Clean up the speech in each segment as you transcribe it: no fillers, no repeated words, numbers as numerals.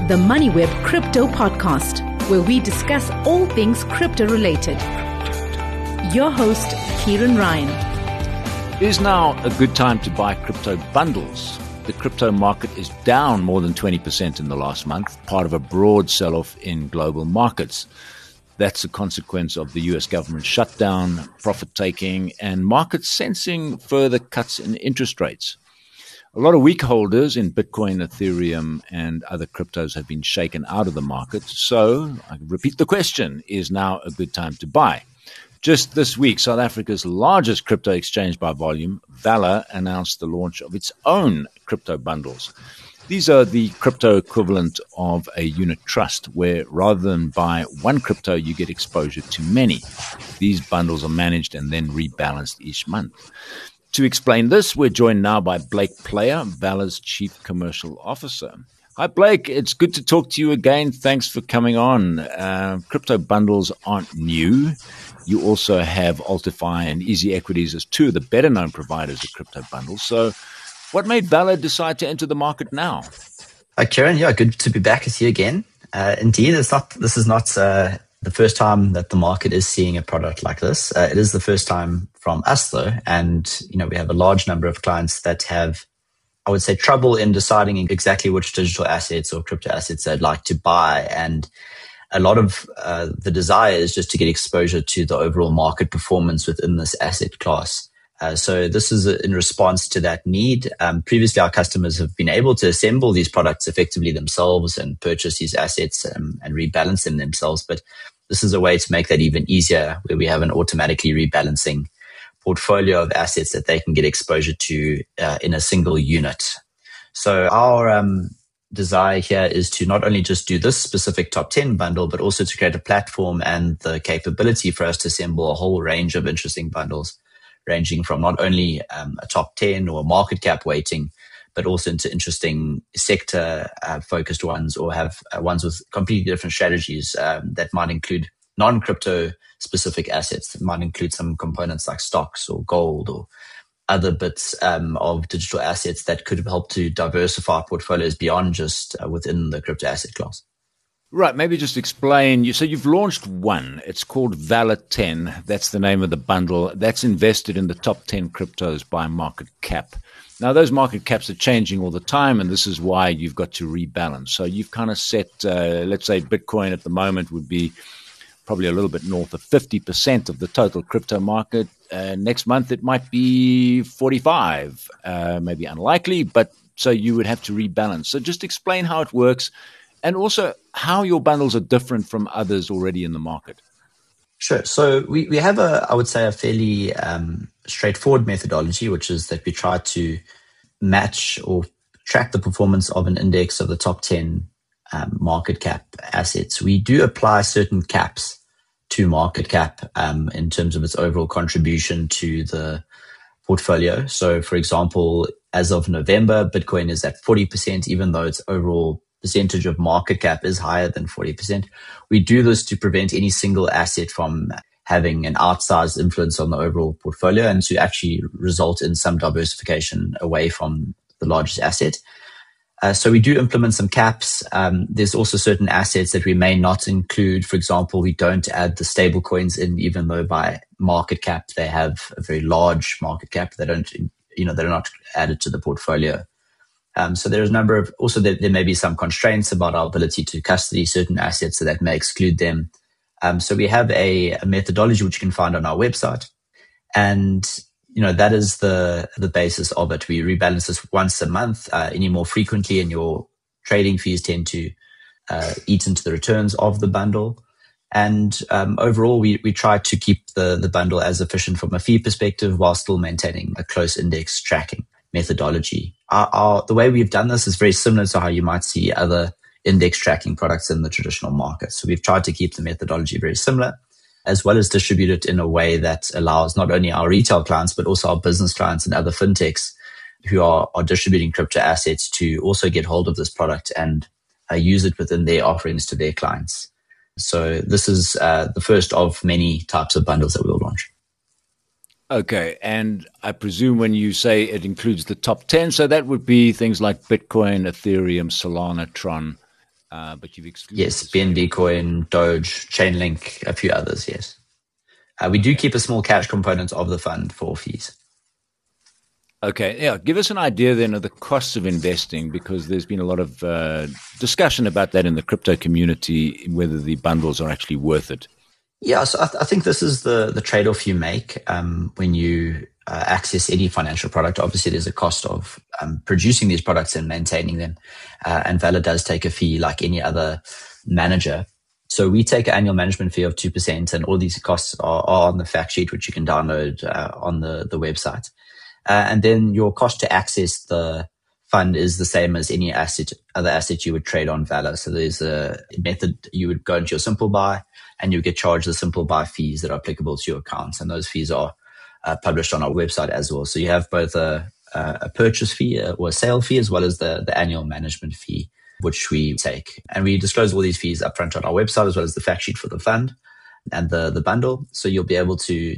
the MoneyWeb Crypto Podcast, where we discuss all things crypto related. Your host, Kieran Ryan. Is now a good time to buy crypto bundles? The crypto market is down more than 20% in the last month, part of a broad sell-off in global markets. That's a consequence of the US government shutdown, profit-taking, and markets sensing further cuts in interest rates. A lot of weak holders in Bitcoin, Ethereum, and other cryptos have been shaken out of the market. So, I repeat the question, is now a good time to buy? Just this week, South Africa's largest crypto exchange by volume, Valour, announced the launch of its own crypto bundles. These are the crypto equivalent of a unit trust, where rather than buy one crypto, you get exposure to many. These bundles are managed and then rebalanced each month. To explain this, we're joined now by Blake Player, Valour's Chief Commercial Officer. Hi, Blake. It's good to talk to you again. Thanks for coming on. Crypto bundles aren't new. You also have Altify and Easy Equities as two of the better-known providers of crypto bundles. So what made Valour decide to enter the market now? Hi, Kieran. Yeah, good to be back with you again. Indeed, this is not the first time that the market is seeing a product like this. It is the first time from us, though. And, we have a large number of clients that have, I would say, trouble in deciding exactly which digital assets or crypto assets they'd like to buy. And a lot of the desire is just to get exposure to the overall market performance within this asset class. So this is in response to that need. Previously, our customers have been able to assemble these products effectively themselves and purchase these assets and rebalance them themselves. But this is a way to make that even easier, where we have an automatically rebalancing portfolio of assets that they can get exposure to in a single unit. So our desire here is to not only just do this specific top 10 bundle, but also to create a platform and the capability for us to assemble a whole range of interesting bundles, ranging from not only a top 10 or market cap weighting, but also into interesting sector focused ones, or have ones with completely different strategies that might include non-crypto specific assets, that might include some components like stocks or gold or other bits of digital assets that could help to diversify portfolios beyond just within the crypto asset class. Right, maybe just explain. So you've launched one. It's called Valour 10. That's the name of the bundle. That's invested in the top 10 cryptos by market cap. Now, those market caps are changing all the time, and this is why you've got to rebalance. So you've kind of set, let's say Bitcoin at the moment would be probably a little bit north of 50% of the total crypto market. Next month, it might be 45, maybe unlikely, but so you would have to rebalance. So just explain how it works, and also how your bundles are different from others already in the market. Sure. So we have I would say, a fairly straightforward methodology, which is that we try to match or track the performance of an index of the top 10 market cap assets. We do apply certain caps to market cap in terms of its overall contribution to the portfolio. So, for example, as of November, Bitcoin is at 40%, even though its overall percentage of market cap is higher than 40%. We do this to prevent any single asset from having an outsized influence on the overall portfolio, and to actually result in some diversification away from the largest asset. So we do implement some caps. There's also certain assets that we may not include. For example, we don't add the stable coins in, even though by market cap they have a very large market cap. They don't, they're not added to the portfolio. So there's a number of, also there may be some constraints about our ability to custody certain assets, so that may exclude them. So we have a methodology which you can find on our website. And, that is the basis of it. We rebalance this once a month. Any more frequently, and your trading fees tend to eat into the returns of the bundle. And overall, we try to keep the bundle as efficient from a fee perspective, while still maintaining a close index tracking methodology. The way we've done this is very similar to how you might see other index tracking products in the traditional market. So we've tried to keep the methodology very similar, as well as distribute it in a way that allows not only our retail clients, but also our business clients and other fintechs who are distributing crypto assets to also get hold of this product and use it within their offerings to their clients. So this is the first of many types of bundles that we'll launch. Okay, and I presume when you say it includes the top 10, so that would be things like Bitcoin, Ethereum, Solana, Tron, but you've excluded. Yes, BNB Coin, Doge, Chainlink, a few others, yes. We do keep a small cash component of the fund for fees. Okay, yeah. Give us an idea then of the costs of investing, because there's been a lot of discussion about that in the crypto community, whether the bundles are actually worth it. Yeah, so I think this is the trade-off you make when you access any financial product. Obviously, there's a cost of producing these products and maintaining them. And Valo does take a fee like any other manager. So we take an annual management fee of 2%, and all these costs are on the fact sheet, which you can download on the website. And then your cost to access the fund is the same as any other asset you would trade on Valo. So there's a method you would go into your Simple Buy, and you get charged the Simple Buy fees that are applicable to your accounts. And those fees are published on our website as well. So you have both a purchase fee or a sale fee, as well as the annual management fee, which we take. And we disclose all these fees upfront on our website, as well as the fact sheet for the fund and the bundle. So you'll be able to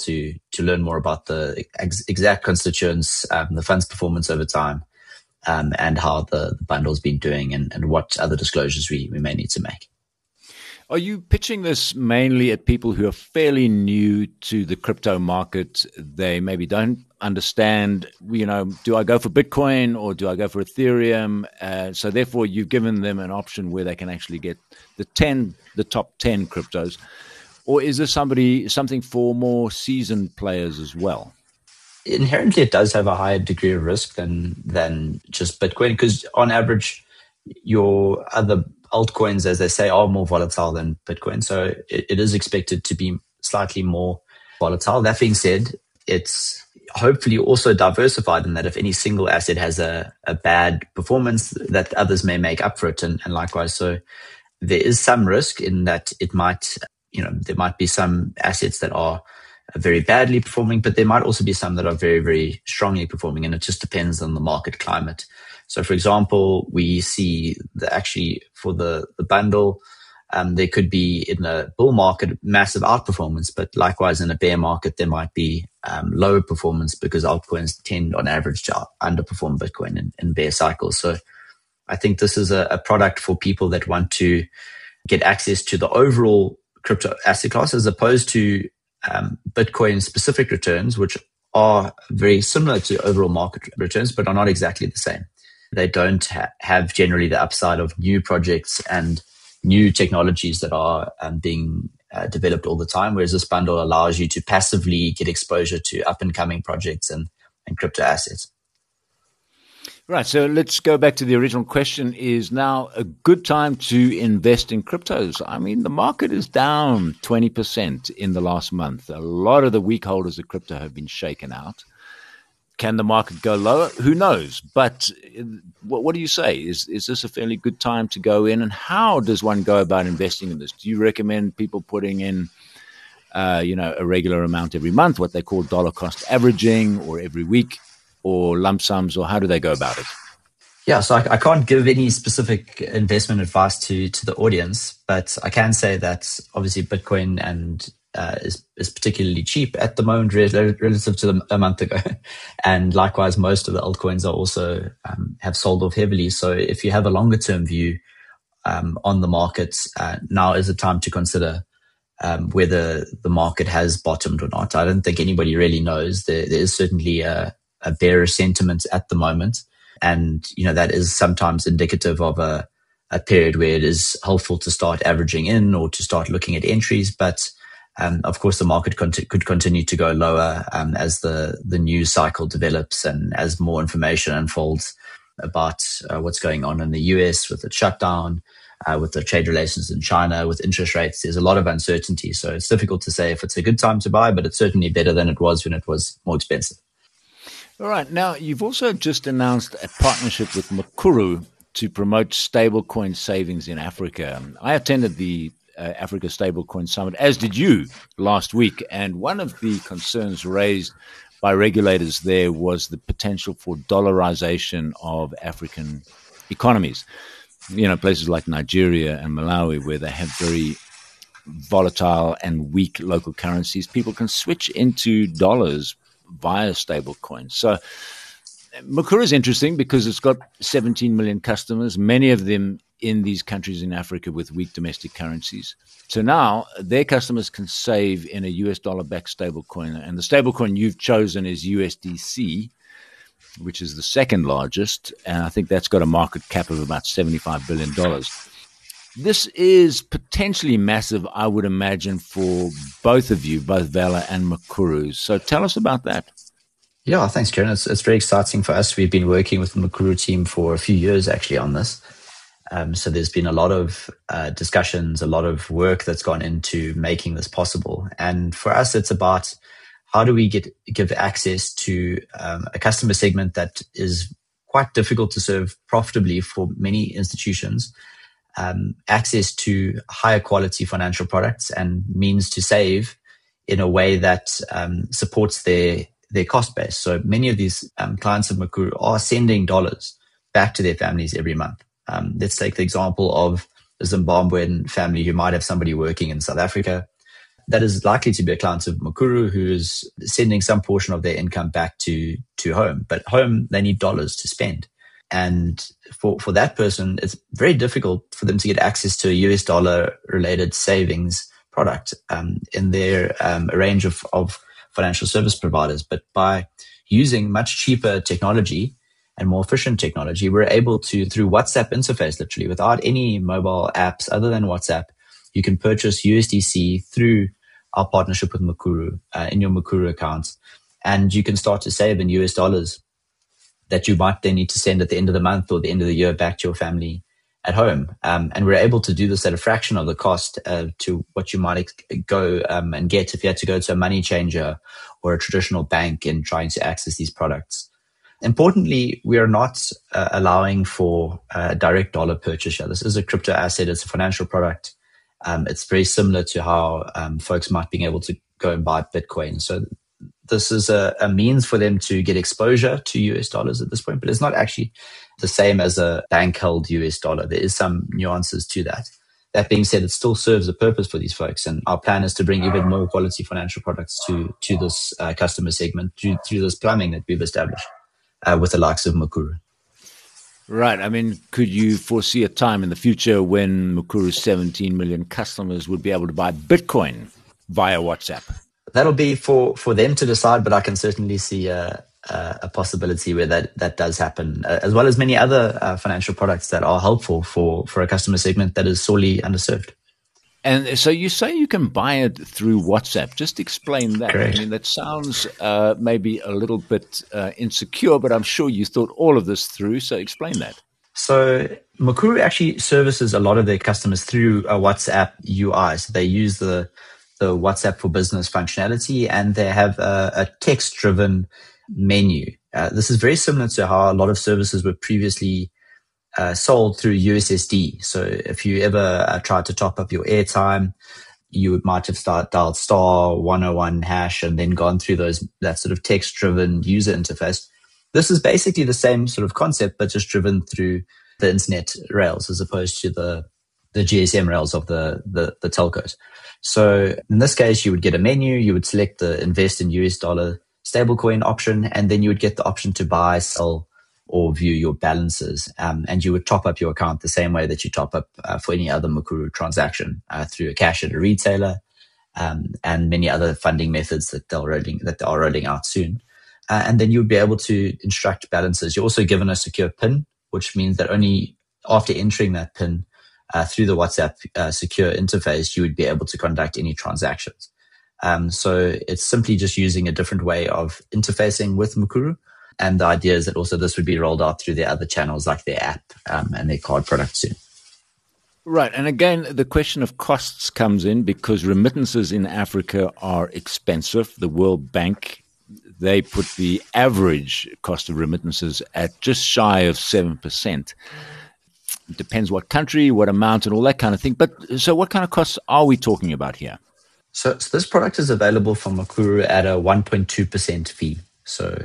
learn more about the exact constituents, the fund's performance over time, and how the bundle's been doing, and what other disclosures we may need to make. Are you pitching this mainly at people who are fairly new to the crypto market? They maybe don't understand, do I go for Bitcoin or do I go for Ethereum? So therefore, you've given them an option where they can actually get the top 10 cryptos. Or is this something for more seasoned players as well? Inherently, it does have a higher degree of risk than just Bitcoin, because on average, your other altcoins, as they say, are more volatile than Bitcoin. So it is expected to be slightly more volatile. That being said, it's hopefully also diversified in that if any single asset has a bad performance, that others may make up for it, and likewise. So there is some risk in that it might, there might be some assets that are very badly performing, but there might also be some that are very, very strongly performing, and it just depends on the market climate. So, for example, we see that actually for the bundle, there could be in a bull market massive outperformance, but likewise in a bear market there might be lower performance, because altcoins tend on average to underperform Bitcoin in bear cycles. So I think this is a product for people that want to get access to the overall crypto asset class, as opposed to Bitcoin specific returns, which are very similar to overall market returns, but are not exactly the same. They don't have generally the upside of new projects and new technologies that are being developed all the time, whereas this bundle allows you to passively get exposure to up-and-coming projects and crypto assets. Right, so let's go back to the original question. Is now a good time to invest in cryptos? I mean, the market is down 20% in the last month. A lot of the weak holders of crypto have been shaken out. Can the market go lower? Who knows? But what do you say? Is this a fairly good time to go in? And how does one go about investing in this? Do you recommend people putting in, a regular amount every month, what they call dollar cost averaging, or every week, or lump sums, or how do they go about it? Yeah, so I can't give any specific investment advice to the audience, but I can say that obviously Bitcoin is particularly cheap at the moment relative to a month ago. And likewise, most of the altcoins are also have sold off heavily. So if you have a longer term view on the markets, now is the time to consider whether the market has bottomed or not. I don't think anybody really knows. There is certainly a bearish sentiment at the moment. And, that is sometimes indicative of a period where it is helpful to start averaging in or to start looking at entries. But of course, the market could continue to go lower as the news cycle develops and as more information unfolds about what's going on in the US with the shutdown, with the trade relations in China, with interest rates. There's a lot of uncertainty. So it's difficult to say if it's a good time to buy, but it's certainly better than it was when it was more expensive. All right. Now, you've also just announced a partnership with Mukuru to promote stablecoin savings in Africa. I attended the Africa Stablecoin Summit, as did you, last week. And one of the concerns raised by regulators there was the potential for dollarization of African economies. Places like Nigeria and Malawi, where they have very volatile and weak local currencies, people can switch into dollars via stablecoins. So Mukuru is interesting because it's got 17 million customers, many of them in these countries in Africa with weak domestic currencies. So now their customers can save in a US dollar-backed stablecoin. And the stablecoin you've chosen is USDC, which is the second largest. And I think that's got a market cap of about $75 billion. This is potentially massive, I would imagine, for both of you, both Vela and Mukuru. So tell us about that. Yeah, thanks, Kieran. It's very exciting for us. We've been working with the Mukuru team for a few years actually on this. So there's been a lot of discussions, a lot of work that's gone into making this possible. And for us, it's about how do we give access to a customer segment that is quite difficult to serve profitably for many institutions, access to higher quality financial products and means to save in a way that supports their cost base. So many of these clients of Mukuru are sending dollars back to their families every month. Let's take the example of a Zimbabwean family who might have somebody working in South Africa. That is likely to be a client of Mukuru who is sending some portion of their income back to home. But home, they need dollars to spend. And for that person, it's very difficult for them to get access to a US dollar related savings product in their range of financial service providers. But by using much cheaper technology and more efficient technology, we're able to, through WhatsApp interface, literally without any mobile apps other than WhatsApp, you can purchase USDC through our partnership with Mukuru in your Mukuru account. And you can start to save in US dollars that you might then need to send at the end of the month or the end of the year back to your family at home. And we're able to do this at a fraction of the cost to what you might go and get if you had to go to a money changer or a traditional bank in trying to access these products. Importantly, we are not allowing for direct dollar purchase here. This is a crypto asset. It's a financial product. It's very similar to how folks might be able to go and buy Bitcoin. So this is a means for them to get exposure to US dollars at this point, but it's not actually the same as a bank-held US dollar. There is some nuances to that. That being said, it still serves a purpose for these folks. And our plan is to bring even more quality financial products to this customer segment through this plumbing that we've established with the likes of Mukuru. Right. I mean, could you foresee a time in the future when Mukuru's 17 million customers would be able to buy Bitcoin via WhatsApp? That'll be for them to decide, but I can certainly see a possibility where that does happen, as well as many other financial products that are helpful for a customer segment that is sorely underserved. And so you say you can buy it through WhatsApp. Just explain that. Correct. I mean, that sounds maybe a little bit insecure, but I'm sure you thought all of this through. So explain that. So Mukuru actually services a lot of their customers through a WhatsApp UI. So they use the WhatsApp for Business functionality, and they have a text-driven menu. This is very similar to how a lot of services were previously sold through USSD. So if you ever tried to top up your airtime, you might have dialed *101# and then gone through that sort of text-driven user interface. This is basically the same sort of concept, but just driven through the internet rails as opposed to the GSM rails of the telcos. So in this case, you would get a menu, you would select the invest in US dollar stablecoin option, and then you would get the option to buy, sell, or view your balances. And you would top up your account the same way that you top up for any other Mukuru transaction through a cash at a retailer, and many other funding methods that they are rolling out soon. And then you would be able to instruct balances. You're also given a secure PIN, which means that only after entering that PIN through the WhatsApp secure interface, you would be able to conduct any transactions. So it's simply just using a different way of interfacing with Mukuru. And the idea is that also this would be rolled out through their other channels like their app and their card product soon. Right. And again, the question of costs comes in because remittances in Africa are expensive. The World Bank, they put the average cost of remittances at just shy of 7%. It depends what country, what amount, and all that kind of thing. But so what kind of costs are we talking about here? So this product is available from Mukuru at a 1.2% fee. So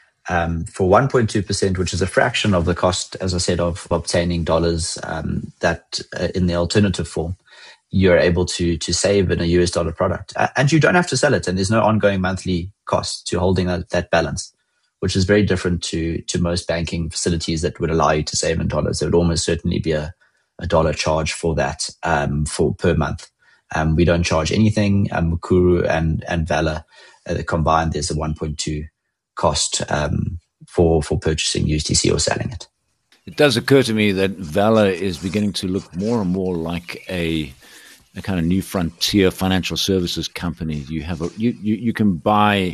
for 1.2%, which is a fraction of the cost, as I said, of obtaining dollars that in the alternative form, you're able to save in a US dollar product. And you don't have to sell it, and there's no ongoing monthly cost to holding that balance, which is very different to most banking facilities that would allow you to save in dollars. There would almost certainly be a $1 charge for that for per month. We don't charge anything. Mukuru and Valor combined, there's a 1.2 cost for purchasing USDC or selling it. It does occur to me that Valor is beginning to look more and more like a kind of new frontier financial services company. You have you can buy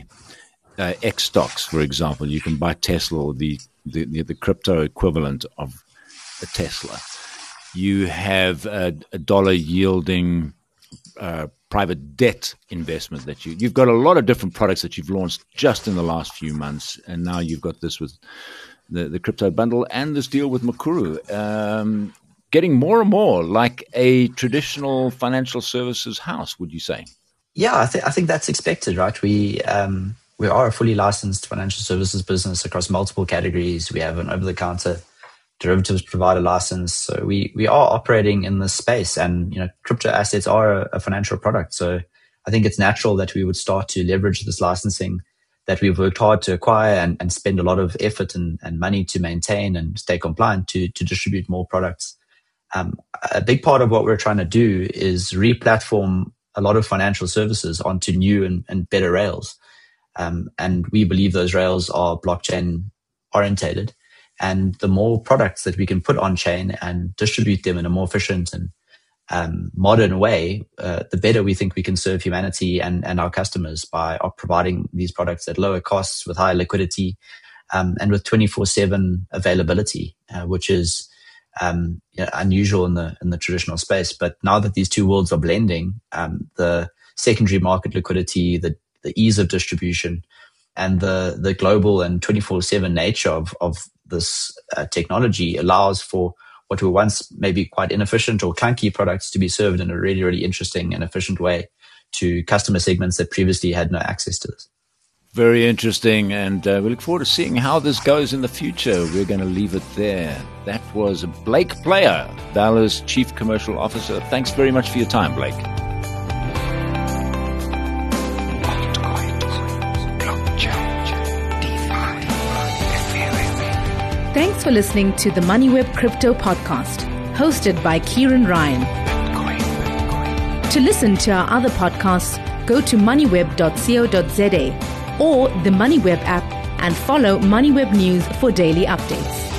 X stocks, for example. You can buy Tesla, or the crypto equivalent of a Tesla. You have a dollar yielding private debt investment that you've got a lot of different products that you've launched just in the last few months, and now you've got this with the crypto bundle and this deal with Mukuru, getting more and more like a traditional financial services house. Would you say? Yeah, I think that's expected, right? We are a fully licensed financial services business across multiple categories. We have an over-the-counter derivatives provider license. So we are operating in this space, and crypto assets are a financial product. So I think it's natural that we would start to leverage this licensing that we've worked hard to acquire and spend a lot of effort and money to maintain and stay compliant to distribute more products. A big part of what we're trying to do is re-platform a lot of financial services onto new and better rails. And we believe those rails are blockchain orientated. And the more products that we can put on chain and distribute them in a more efficient and modern way, the better we think we can serve humanity and our customers by providing these products at lower costs with high liquidity and with 24/7 availability, which is unusual in the traditional space. But now that these two worlds are blending, the secondary market liquidity, the ease of distribution, and the global and 24/7 nature of this technology allows for what were once maybe quite inefficient or clunky products to be served in a really, really interesting and efficient way to customer segments that previously had no access to this. Very interesting, and we look forward to seeing how this goes in the future. We're going to leave it there. That was Blake Player, Valor's Chief Commercial Officer. Thanks very much for your time, Blake. Thanks for listening to the MoneyWeb Crypto Podcast, hosted by Kieran Ryan. To listen to our other podcasts, go to moneyweb.co.za or the MoneyWeb app and follow MoneyWeb News for daily updates.